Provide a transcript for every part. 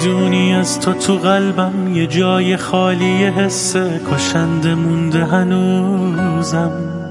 میدونی از تو قلبم یه جای خالی حس کشنده مونده هنوزم.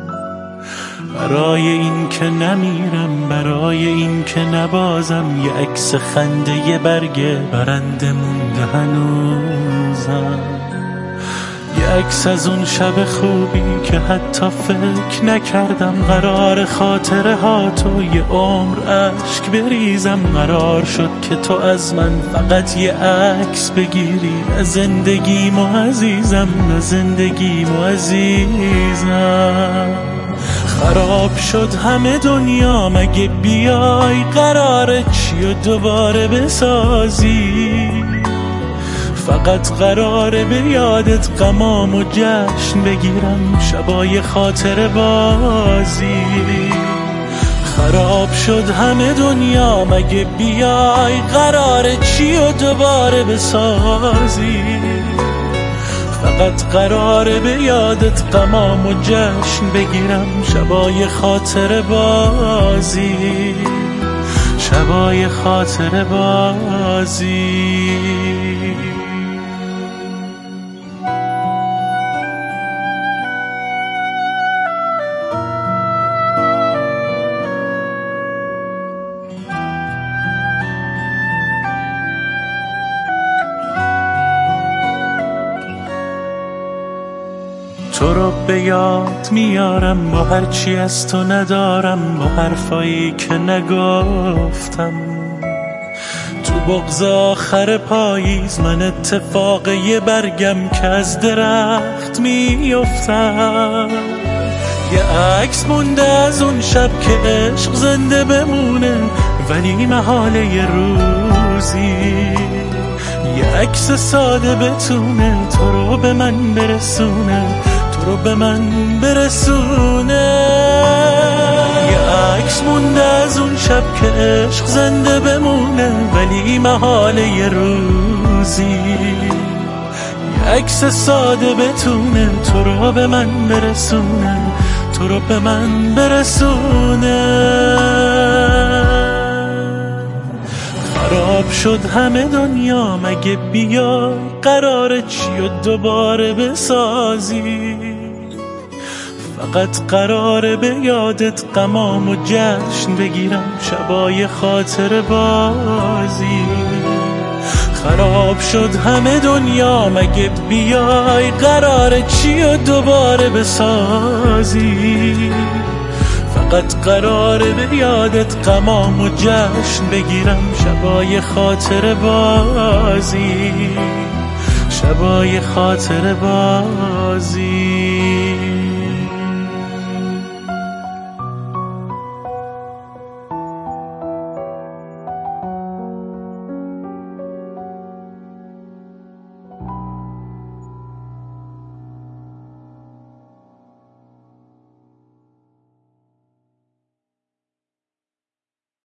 برای این که نمیرم، برای این که نبازم، یه عکس خنده یه برگ برنده مونده هنوزم. یه عکس از اون شب خوبی که حتی فکر نکردم قرار خاطره ها تو یه عمر عشق بریزم. قرار شد که تو از من فقط یه عکس بگیری، نه زندگیمو عزیزم، نه زندگیمو عزیزم. خراب شد همه دنیا، مگه بیای قراره چیو دوباره بسازی؟ فقط قراره به یادت غمام و جشن بگیرم، شبای خاطر بازی. خراب شد همه دنیا، مگه بیای قراره چیو دوباره بسازی؟ فقط قراره به یادت غمام و جشن بگیرم، شبای خاطر بازی، شبای خاطر بازی. تو رو به یاد میارم با هرچی از تو ندارم، با حرفایی که نگفتم. تو بغض آخر پاییز من اتفاق یه برگم که از درخت میافتم. یه عکس مونده از اون شب که عشق زنده بمونه، ولی محاله یه روزی یه عکس ساده بتونه تو رو به من برسونه، تو رو به من برسونه. یه عکس مونده از اون شب که عشق زنده بمونه، ولی محاله یه روزی یه عکس ساده بتونه تو رو به من برسونه، تو رو به من برسونه. خراب شد همه دنیا، مگه بیا قراره چیو دوباره بسازی؟ فقط قراره به یادت غمام و جشن بگیرم، شبای خاطر بازی. خراب شد همه دنیا، مگه بیای قراره چیو دوباره بسازی؟ فقط قراره به یادت غمام و جشن بگیرم، شبای خاطر بازی، شبای خاطر بازی.